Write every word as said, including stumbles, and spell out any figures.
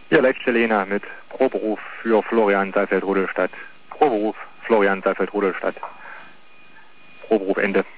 Hier Leitstelle mit Proberuf für Florian Saalfeld-Rudolstadt. Proberuf Florian Saalfeld-Rudolstadt. Proberuf Ende.